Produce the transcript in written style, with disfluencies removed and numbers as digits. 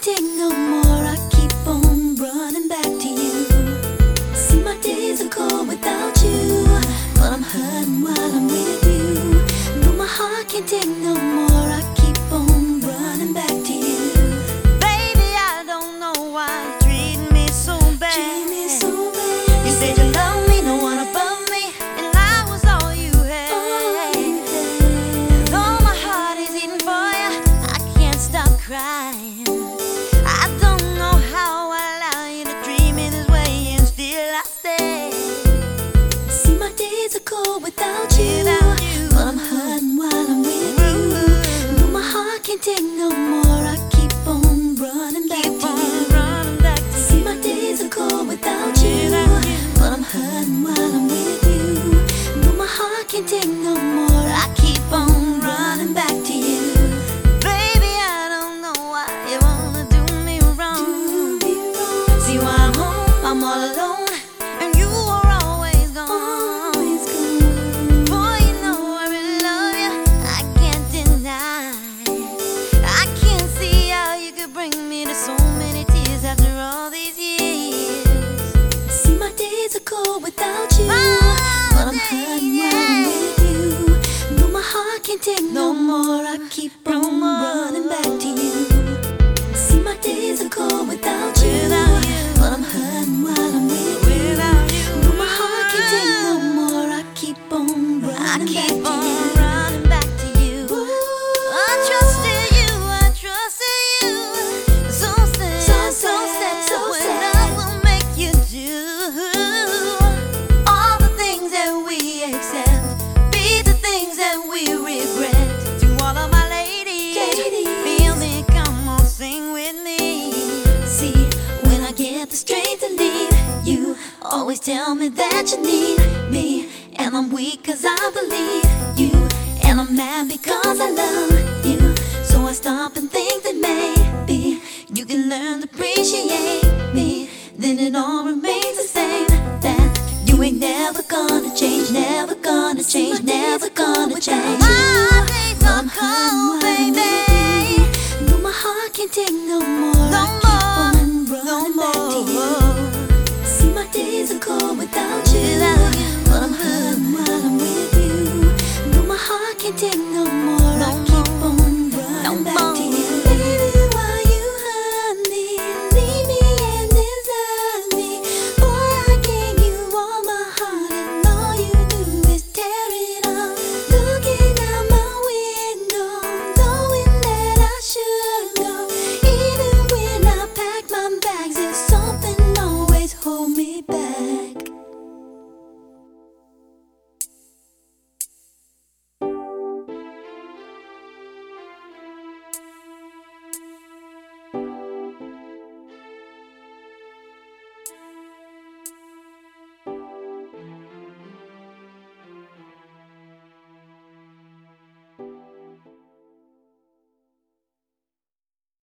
can't take no more. I keep on running back to you. See, my days are cold without you, but I'm hurting while I'm with you. No, my heart can't take no more. I keep on running back to you. Baby, I don't know why you treat me so bad. Treat me so bad. You said you love me, no one above me, and I was all you had. Though my heart is eating for you, I can't stop crying. I don't know how I allow you to treat me this way, and still I stay. See, my days are cold without you, but I'm hurting while I'm with you. No, my heart can't take no more. I keep on running back to you. See, my days are cold without you, but I'm hurting while I'm with you. No, my heart can't take no more. I keep on running back to you. Baby, I don't know why you wanna do me wrong. See, while I'm home, I'm all alone, and you are always gone. Boy, you know I really love you, I can't deny. I can't see how you could bring me to so many tears after all these years. See, my days are cold without you, but I'm hurting while I'm with you. No, my heart can't take no more. I keep on running back to you. See, my days are cold without you, but I'm hurting while I'm with you. No, my heart can't take no more. I keep on running back to you. I trusted you, so sad, when I will make you do all the things that we accept, be the things that we regret. To all of my ladies, feel me, come on, sing with me. See, when I get the strength to leave, you always tell me that you need me, and I'm weak cause I believe you, and I'm mad because I love you. So I stop and think that maybe you can learn to appreciate me. Then it all remains the same, that you ain't never gonna change, never gonna change, never gonna change. My days are cold, baby. No, my heart can't take no